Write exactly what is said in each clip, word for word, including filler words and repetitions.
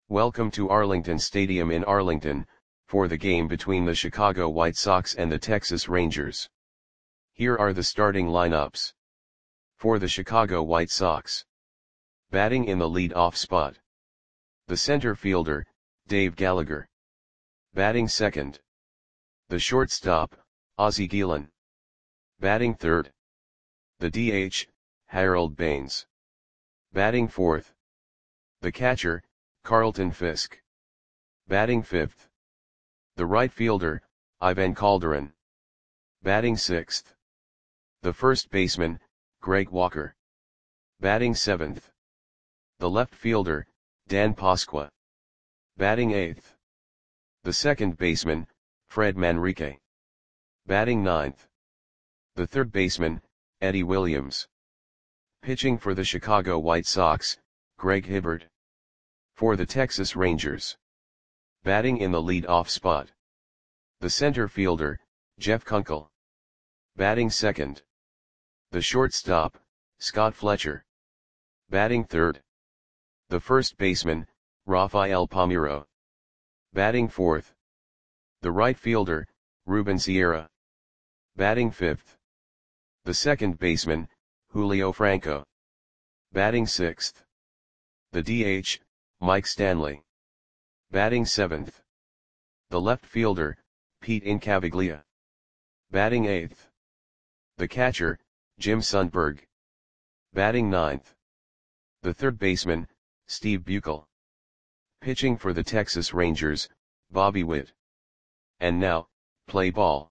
Welcome to Arlington Stadium in Arlington, for the game between the Chicago White Sox and the Texas Rangers. Here are the starting lineups. For the Chicago White Sox. Batting in the lead-off spot. The center fielder, Dave Gallagher. Batting second. The shortstop, Ozzie Guillen. Batting third. The D H, Harold Baines. Batting fourth. The catcher, Carlton Fisk. Batting fifth. The right fielder, Ivan Calderon. Batting sixth. The first baseman, Greg Walker. Batting seventh. The left fielder, Dan Pasqua. Batting eighth. The second baseman, Fred Manrique. Batting ninth. The third baseman, Eddie Williams. Pitching for the Chicago White Sox, Greg Hibbert. For the Texas Rangers. Batting in the lead-off spot. The center fielder, Jeff Kunkel. Batting second. The shortstop, Scott Fletcher. Batting third. The first baseman, Rafael Palmeiro. Batting fourth. The right fielder, Ruben Sierra. Batting fifth. The second baseman, Julio Franco. Batting sixth. The D H, Mike Stanley. Batting seventh. The left fielder, Pete Incaviglia. Batting eighth. The catcher, Jim Sundberg. Batting ninth. The third baseman, Steve Buechel. Pitching for the Texas Rangers, Bobby Witt. And now, play ball.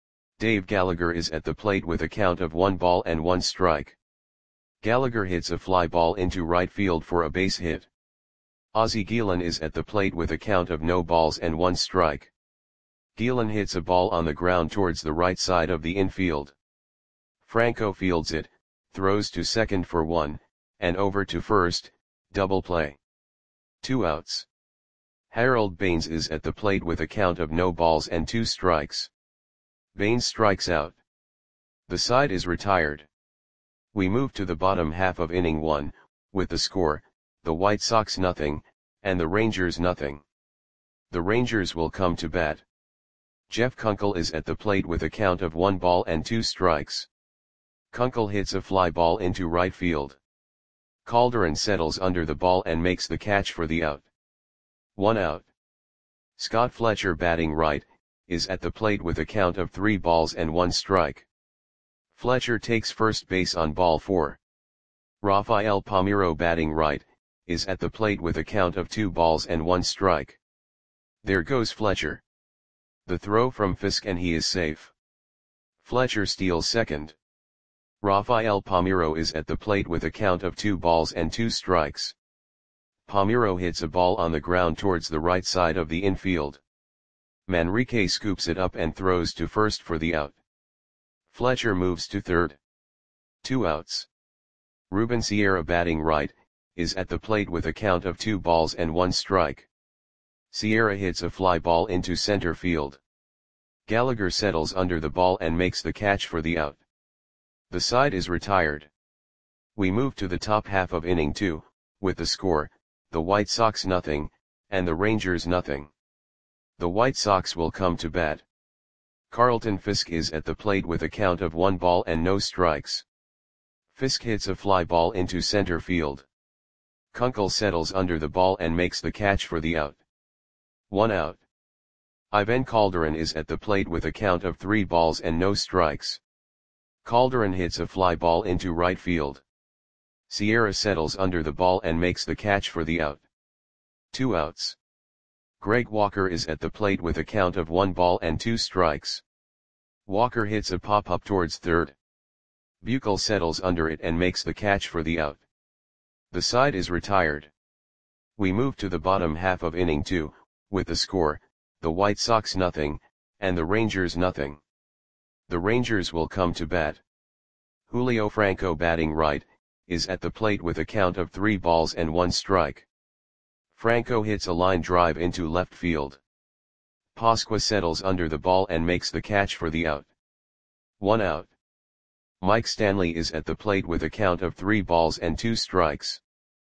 Dave Gallagher is at the plate with a count of one ball and one strike. Gallagher hits a fly ball into right field for a base hit. Ozzie Guillen is at the plate with a count of no balls and one strike. Guillen hits a ball on the ground towards the right side of the infield. Franco fields it, throws to second for one, and over to first, double play. Two outs. Harold Baines is at the plate with a count of no balls and two strikes. Baines strikes out. The side is retired. We move to the bottom half of inning one, with the score, the White Sox nothing, and the Rangers nothing. The Rangers will come to bat. Jeff Kunkel is at the plate with a count of one ball and two strikes. Kunkel hits a fly ball into right field. Calderon settles under the ball and makes the catch for the out. One out. Scott Fletcher, batting right, is at the plate with a count of three balls and one strike. Fletcher takes first base on ball four. Rafael Palmeiro, batting right, is at the plate with a count of two balls and one strike. There goes Fletcher. The throw from Fisk and he is safe. Fletcher steals second. Rafael Palmeiro is at the plate with a count of two balls and two strikes. Palmeiro hits a ball on the ground towards the right side of the infield. Manrique scoops it up and throws to first for the out. Fletcher moves to third. Two outs. Ruben Sierra, batting right, is at the plate with a count of two balls and one strike. Sierra hits a fly ball into center field. Gallagher settles under the ball and makes the catch for the out. The side is retired. We move to the top half of inning two, with the score, the White Sox nothing, and the Rangers nothing. The White Sox will come to bat. Carlton Fisk is at the plate with a count of one ball and no strikes. Fisk hits a fly ball into center field. Kunkel settles under the ball and makes the catch for the out. One out. Ivan Calderon is at the plate with a count of three balls and no strikes. Calderon hits a fly ball into right field. Sierra settles under the ball and makes the catch for the out. Two outs. Greg Walker is at the plate with a count of one ball and two strikes. Walker hits a pop-up towards third. Buechel settles under it and makes the catch for the out. The side is retired. We move to the bottom half of inning two, with the score, the White Sox nothing, and the Rangers nothing. The Rangers will come to bat. Julio Franco, batting right, is at the plate with a count of three balls and one strike. Franco hits a line drive into left field. Pasqua settles under the ball and makes the catch for the out. One out. Mike Stanley is at the plate with a count of three balls and two strikes.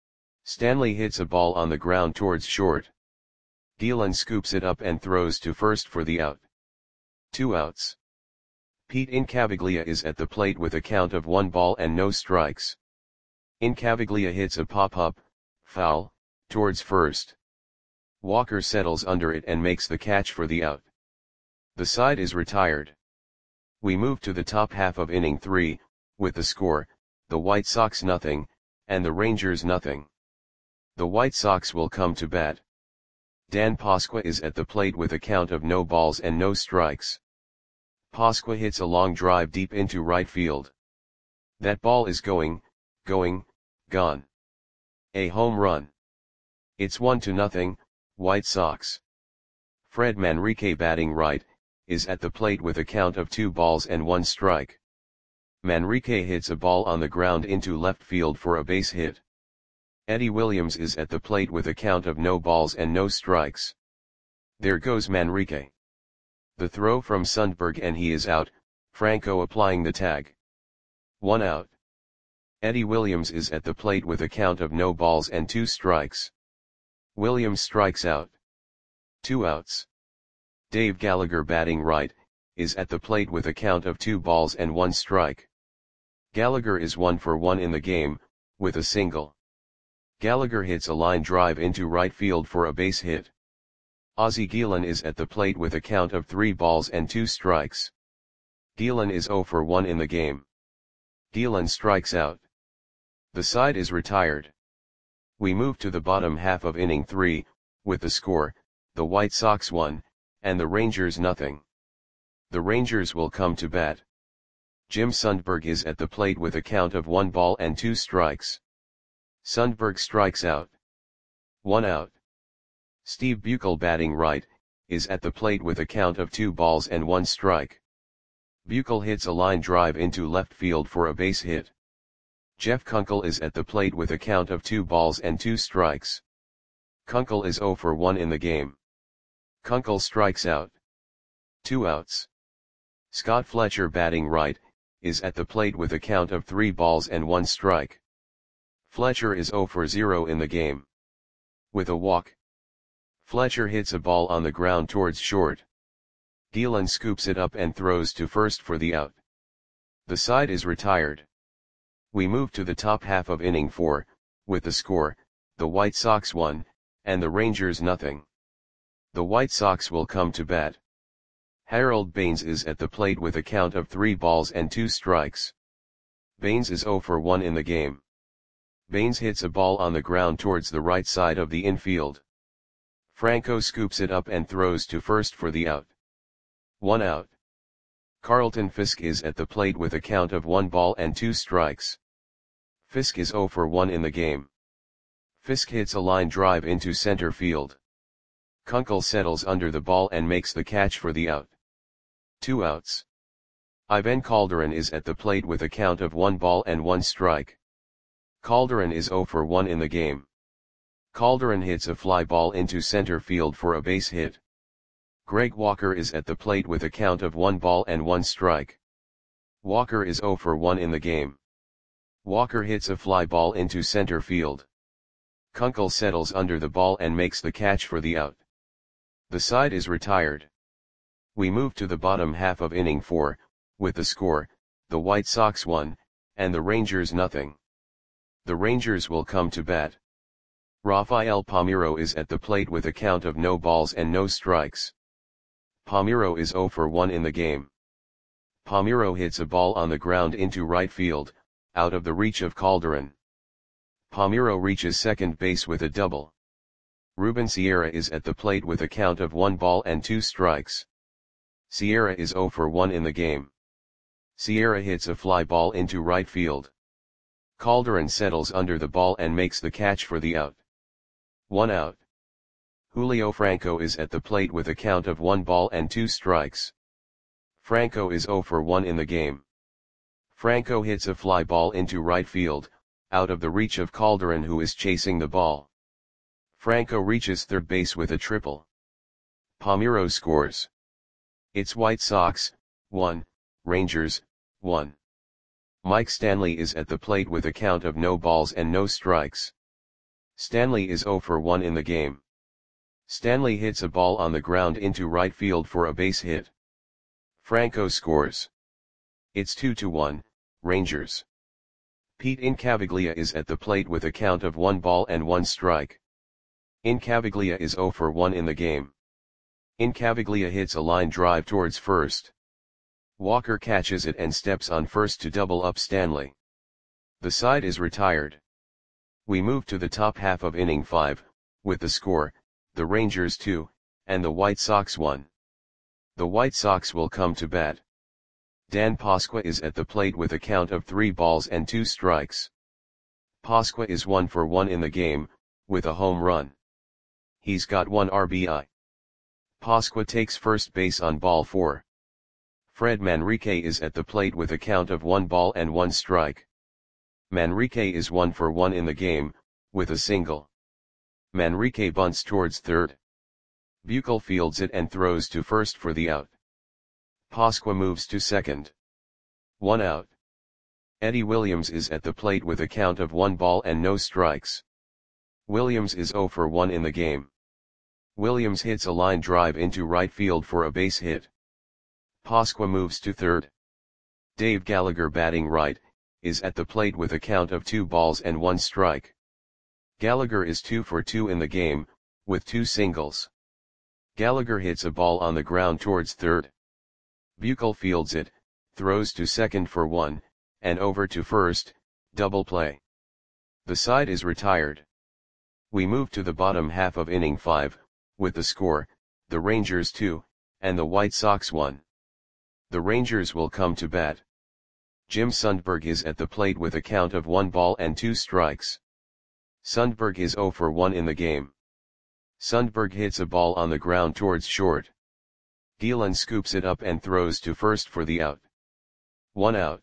Stanley hits a ball on the ground towards short. Gielan scoops it up and throws to first for the out. Two outs. Pete Incaviglia is at the plate with a count of one ball and no strikes. Incaviglia hits a pop-up, foul, towards first. Walker settles under it and makes the catch for the out. The side is retired. We move to the top half of inning three, with the score, the White Sox nothing, and the Rangers nothing. The White Sox will come to bat. Dan Pasqua is at the plate with a count of no balls and no strikes. Pasqua hits a long drive deep into right field. That ball is going, going, gone. A home run. It's one to nothing, White Sox. Fred Manrique, batting right, is at the plate with a count of two balls and one strike. Manrique hits a ball on the ground into left field for a base hit. Eddie Williams is at the plate with a count of no balls and no strikes. There goes Manrique. The throw from Sundberg and he is out, Franco applying the tag. One out. Eddie Williams is at the plate with a count of no balls and two strikes. Williams strikes out. Two outs. Dave Gallagher, batting right, is at the plate with a count of two balls and one strike. Gallagher is one for one in the game, with a single. Gallagher hits a line drive into right field for a base hit. Ozzie Gielan is at the plate with a count of three balls and two strikes. Gielan is zero for one in the game. Gielan strikes out. The side is retired. We move to the bottom half of inning three, with the score, the White Sox one, and the Rangers nothing. The Rangers will come to bat. Jim Sundberg is at the plate with a count of one ball and two strikes. Sundberg strikes out. One out. Steve Buechel, batting right, is at the plate with a count of two balls and one strike. Buechel hits a line drive into left field for a base hit. Jeff Kunkel is at the plate with a count of two balls and two strikes. Kunkel is zero for one in the game. Kunkel strikes out. Two outs. Scott Fletcher, batting right, is at the plate with a count of three balls and one strike. Fletcher is zero for zero in the game. With a walk. Fletcher hits a ball on the ground towards short. Gielan scoops it up and throws to first for the out. The side is retired. We move to the top half of inning four, with the score, the White Sox one, and the Rangers nothing. The White Sox will come to bat. Harold Baines is at the plate with a count of three balls and two strikes. Baines is zero for one in the game. Baines hits a ball on the ground towards the right side of the infield. Franco scoops it up and throws to first for the out. One out. Carlton Fisk is at the plate with a count of one ball and two strikes. Fisk is zero for one in the game. Fisk hits a line drive into center field. Kunkel settles under the ball and makes the catch for the out. Two outs. Ivan Calderon is at the plate with a count of one ball and one strike. Calderon is zero for one in the game. Calderon hits a fly ball into center field for a base hit. Greg Walker is at the plate with a count of one ball and one strike. Walker is zero for one in the game. Walker hits a fly ball into center field. Kunkel settles under the ball and makes the catch for the out. The side is retired. We move to the bottom half of inning four, with the score, the White Sox one, and the Rangers nothing. The Rangers will come to bat. Rafael Palmeiro is at the plate with a count of no balls and no strikes. Palmeiro is zero for one in the game. Palmeiro hits a ball on the ground into right field, out of the reach of Calderon. Palmeiro reaches second base with a double. Ruben Sierra is at the plate with a count of one ball and two strikes. Sierra is zero for one in the game. Sierra hits a fly ball into right field. Calderon settles under the ball and makes the catch for the out. One out. Julio Franco is at the plate with a count of one ball and two strikes. Franco is zero for one in the game. Franco hits a fly ball into right field, out of the reach of Calderon, who is chasing the ball. Franco reaches third base with a triple. Palmeiro scores. It's White Sox, one, Rangers, one. Mike Stanley is at the plate with a count of no balls and no strikes. Stanley is zero for one in the game. Stanley hits a ball on the ground into right field for a base hit. Franco scores. It's two to one, Rangers. Pete Incaviglia is at the plate with a count of one ball and one strike. Incaviglia is zero for one in the game. Incaviglia hits a line drive towards first. Walker catches it and steps on first to double up Stanley. The side is retired. We move to the top half of inning five, with the score, the Rangers two, and the White Sox one. The White Sox will come to bat. Dan Pasqua is at the plate with a count of three balls and two strikes. Pasqua is one for one in the game, with a home run. He's got one R B I. Pasqua takes first base on ball four. Fred Manrique is at the plate with a count of one ball and one strike. Manrique is one for one in the game, with a single. Manrique bunts towards third. Buechel fields it and throws to first for the out. Pasqua moves to second. One out. Eddie Williams is at the plate with a count of one ball and no strikes. Williams is zero for one in the game. Williams hits a line drive into right field for a base hit. Pasqua moves to third. Dave Gallagher, batting right, is at the plate with a count of two balls and one strike. Gallagher is two for two in the game, with two singles. Gallagher hits a ball on the ground towards third. Buechel fields it, throws to second for one, and over to first, double play. The side is retired. We move to the bottom half of inning five, with the score, the Rangers two, and the White Sox one. The Rangers will come to bat. Jim Sundberg is at the plate with a count of one ball and two strikes. Sundberg is zero for one in the game. Sundberg hits a ball on the ground towards short. Gielan scoops it up and throws to first for the out. One out.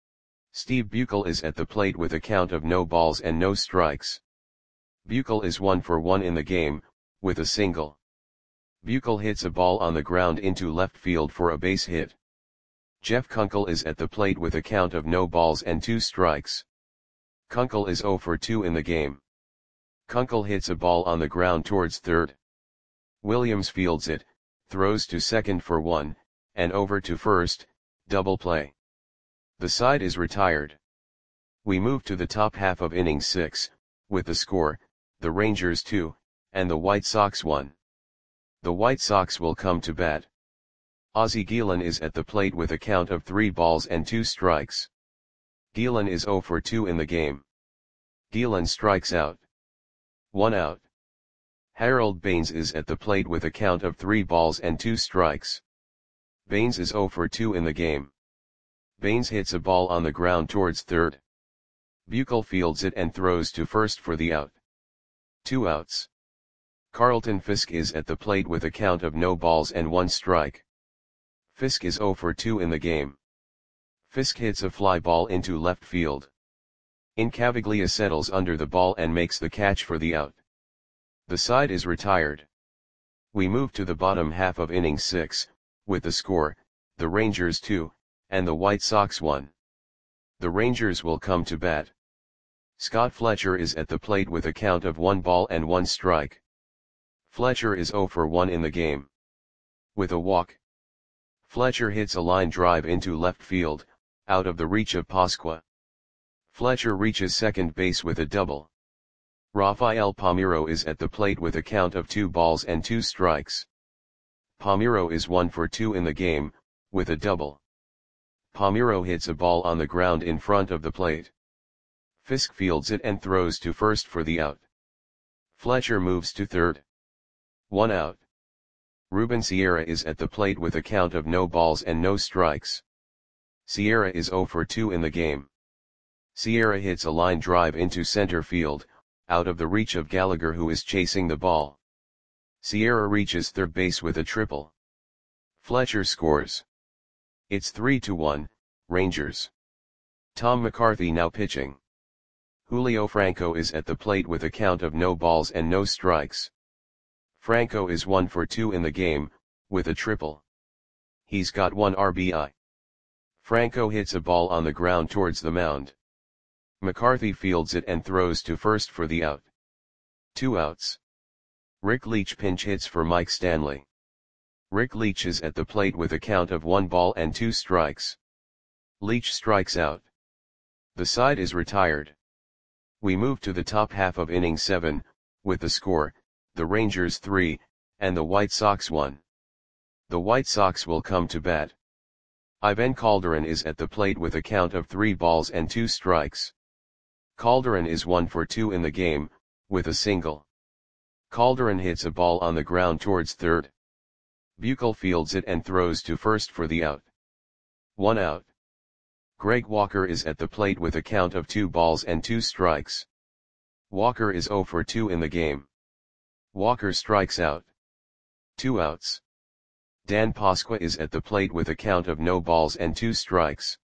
Steve Buechel is at the plate with a count of no balls and no strikes. Buechel is one for one in the game, with a single. Buechel hits a ball on the ground into left field for a base hit. Jeff Kunkel is at the plate with a count of no balls and two strikes. Kunkel is zero for two in the game. Kunkel hits a ball on the ground towards third. Williams fields it, throws to second for one, and over to first, double play. The side is retired. We move to the top half of inning six, with the score, the Rangers two, and the White Sox one. The White Sox will come to bat. Ozzie Gielan is at the plate with a count of three balls and two strikes. Gielan is zero for two in the game. Gielan strikes out. One out. Harold Baines is at the plate with a count of three balls and two strikes. Baines is zero for two in the game. Baines hits a ball on the ground towards third. Buechel fields it and throws to first for the out. Two outs. Carlton Fisk is at the plate with a count of no balls and one strike. Fisk is zero for two in the game. Fisk hits a fly ball into left field. Incaviglia settles under the ball and makes the catch for the out. The side is retired. We move to the bottom half of inning six, with the score, the Rangers two, and the White Sox one. The Rangers will come to bat. Scott Fletcher is at the plate with a count of one ball and one strike. Fletcher is zero for one in the game. With a walk. Fletcher hits a line drive into left field, out of the reach of Pasqua. Fletcher reaches second base with a double. Rafael Palmeiro is at the plate with a count of two balls and two strikes. Palmeiro is one for two in the game, with a double. Palmeiro hits a ball on the ground in front of the plate. Fisk fields it and throws to first for the out. Fletcher moves to third. One out. Ruben Sierra is at the plate with a count of no balls and no strikes. Sierra is zero for two in the game. Sierra hits a line drive into center field, out of the reach of Gallagher, who is chasing the ball. Sierra reaches third base with a triple. Fletcher scores. It's three to one, Rangers. Tom McCarthy now pitching. Julio Franco is at the plate with a count of no balls and no strikes. Franco is one for two in the game, with a triple. He's got one R B I. Franco hits a ball on the ground towards the mound. McCarthy fields it and throws to first for the out. Two outs. Rick Leach pinch hits for Mike Stanley. Rick Leach is at the plate with a count of one ball and two strikes. Leach strikes out. The side is retired. We move to the top half of inning seven, with the score, the Rangers three, and the White Sox one. The White Sox will come to bat. Ivan Calderon is at the plate with a count of three balls and two strikes. Calderon is one for two in the game, with a single. Calderon hits a ball on the ground towards third. Buechel fields it and throws to first for the out. One out. Greg Walker is at the plate with a count of two balls and two strikes. Walker is zero for two in the game. Walker strikes out. Two outs. Dan Pasqua is at the plate with a count of no balls and two strikes.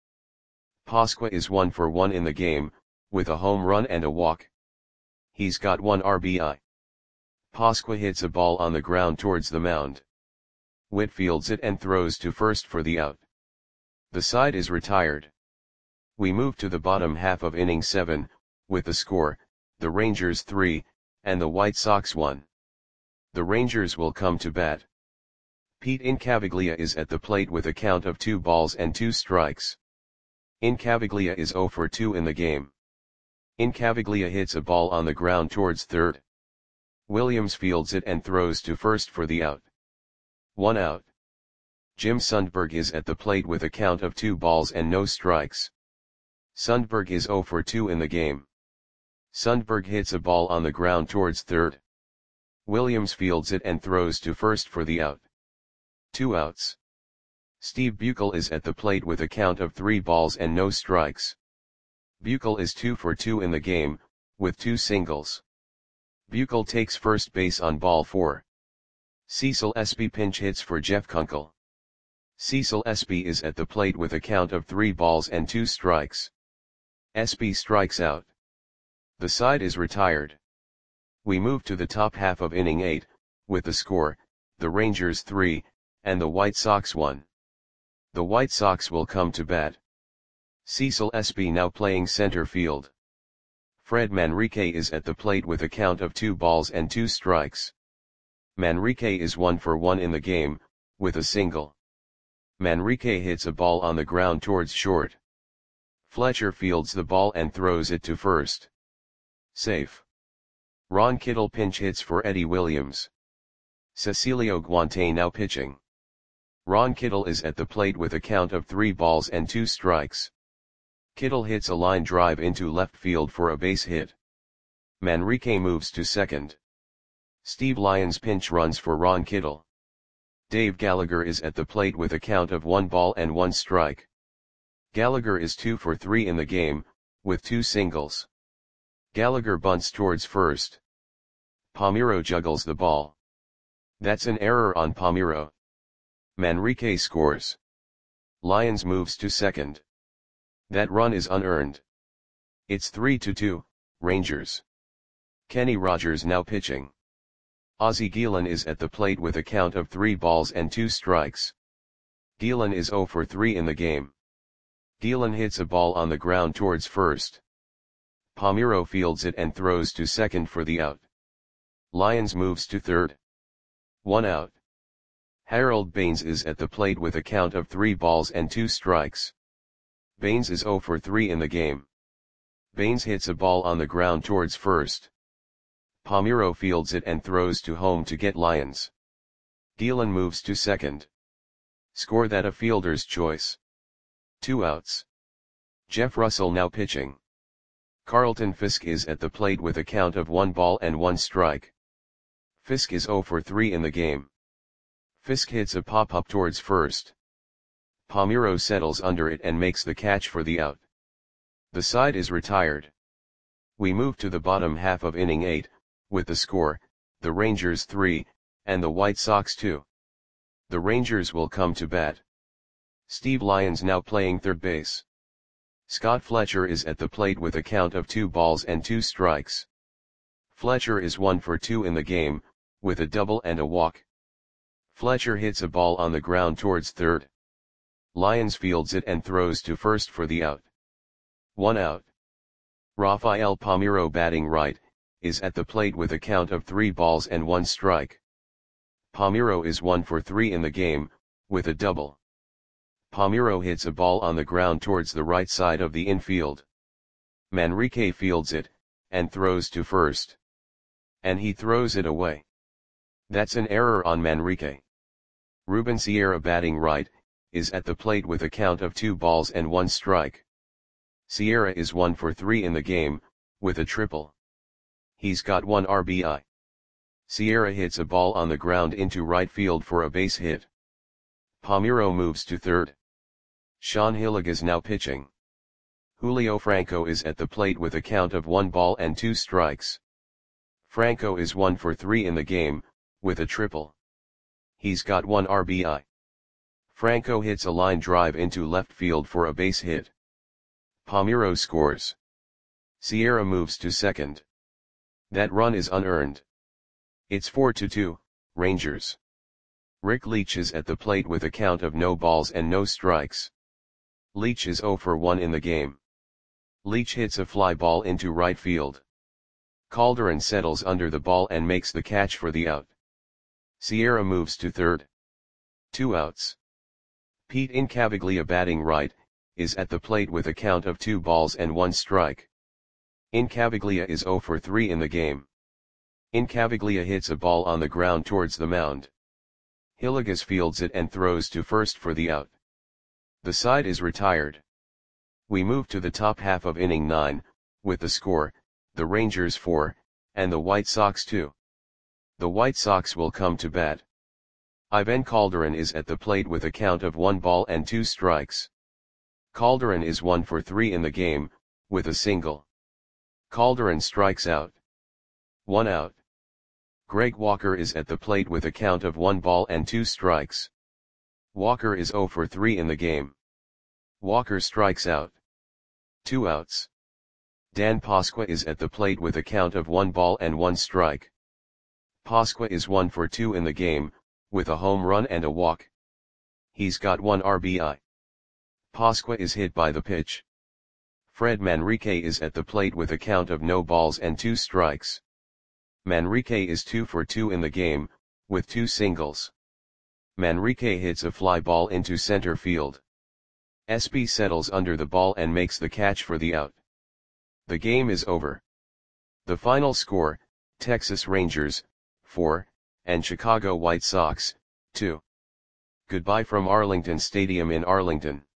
Pasqua is one for one in the game, with a home run and a walk. He's got one R B I. Pasqua hits a ball on the ground towards the mound. Witt fields it and throws to first for the out. The side is retired. We move to the bottom half of inning seven, with the score, the Rangers three, and the White Sox one. The Rangers will come to bat. Pete Incaviglia is at the plate with a count of two balls and two strikes. Incaviglia is zero for two in the game. Incaviglia hits a ball on the ground towards third. Williams fields it and throws to first for the out. One out. Jim Sundberg is at the plate with a count of two balls and no strikes. Sundberg is zero for two in the game. Sundberg hits a ball on the ground towards third. Williams fields it and throws to first for the out. Two outs. Steve Buechel is at the plate with a count of three balls and no strikes. Buechel is two for two in the game, with two singles. Buechel takes first base on ball four. Cecil Espy pinch hits for Jeff Kunkel. Cecil Espy is at the plate with a count of three balls and two strikes. Espy strikes out. The side is retired. We move to the top half of inning eight, with the score, the Rangers three, and the White Sox one. The White Sox will come to bat. Cecil Espy now playing center field. Fred Manrique is at the plate with a count of two balls and two strikes. Manrique is one for one in the game, with a single. Manrique hits a ball on the ground towards short. Fletcher fields the ball and throws it to first. Safe. Ron Kittle pinch hits for Eddie Williams. Cecilio Guante now pitching. Ron Kittle is at the plate with a count of three balls and two strikes. Kittle hits a line drive into left field for a base hit. Manrique moves to second. Steve Lyons pinch runs for Ron Kittle. Dave Gallagher is at the plate with a count of one ball and one strike. Gallagher is two for three in the game, with two singles. Gallagher bunts towards first. Palmeiro juggles the ball. That's an error on Palmeiro. Manrique scores. Lyons moves to second. That run is unearned. It's three to two, Rangers. Kenny Rogers now pitching. Ozzie Guillen is at the plate with a count of three balls and two strikes. Guillen is zero for three in the game. Guillen hits a ball on the ground towards first. Palmeiro fields it and throws to second for the out. Lyons moves to third. One out. Harold Baines is at the plate with a count of three balls and two strikes. Baines is zero for three in the game. Baines hits a ball on the ground towards first. Palmeiro fields it and throws to home to get Lyons. Guillen moves to second. Score that a fielder's choice. Two outs. Jeff Russell now pitching. Carlton Fisk is at the plate with a count of one ball and one strike. Fisk is zero for three in the game. Fisk hits a pop-up towards first. Palmeiro settles under it and makes the catch for the out. The side is retired. We move to the bottom half of inning eight, with the score, the Rangers three, and the White Sox two. The Rangers will come to bat. Steve Lyons now playing third base. Scott Fletcher is at the plate with a count of two balls and two strikes. Fletcher is one for two in the game, with a double and a walk. Fletcher hits a ball on the ground towards third. Lyons fields it and throws to first for the out. One out. Rafael Palmeiro batting right, is at the plate with a count of three balls and one strike. Palmeiro is one for three in the game, with a double. Palmeiro hits a ball on the ground towards the right side of the infield. Manrique fields it, and throws to first. And he throws it away. That's an error on Manrique. Ruben Sierra, batting right, is at the plate with a count of two balls and one strike. Sierra is one for three in the game, with a triple. He's got one R B I. Sierra hits a ball on the ground into right field for a base hit. Palmeiro moves to third. Sean Hillig is now pitching. Julio Franco is at the plate with a count of one ball and two strikes. Franco is one for three in the game, with a triple. He's got one R B I. Franco hits a line drive into left field for a base hit. Palmeiro scores. Sierra moves to second. That run is unearned. It's four to two, Rangers. Rick Leach is at the plate with a count of no balls and no strikes. Leach is zero for one in the game. Leach hits a fly ball into right field. Calderon settles under the ball and makes the catch for the out. Sierra moves to third. Two outs. Pete Incaviglia, batting right, is at the plate with a count of two balls and one strike. Incaviglia is zero for three in the game. Incaviglia hits a ball on the ground towards the mound. Hillegas fields it and throws to first for the out. The side is retired. We move to the top half of inning nine, with the score, the Rangers four, and the White Sox two. The White Sox will come to bat. Ivan Calderon is at the plate with a count of one ball and two strikes. Calderon is one for three in the game, with a single. Calderon strikes out. One out. Greg Walker is at the plate with a count of one ball and two strikes. Walker is zero for three in the game. Walker strikes out. Two outs. Dan Pasqua is at the plate with a count of one ball and one strike. Pasqua is one for two in the game, with a home run and a walk. He's got one R B I. Pasqua is hit by the pitch. Fred Manrique is at the plate with a count of no balls and two strikes. Manrique is two for two in the game, with two singles. Manrique hits a fly ball into center field. S P settles under the ball and makes the catch for the out. The game is over. The final score, Texas Rangers, four, and Chicago White Sox, two. Goodbye from Arlington Stadium in Arlington.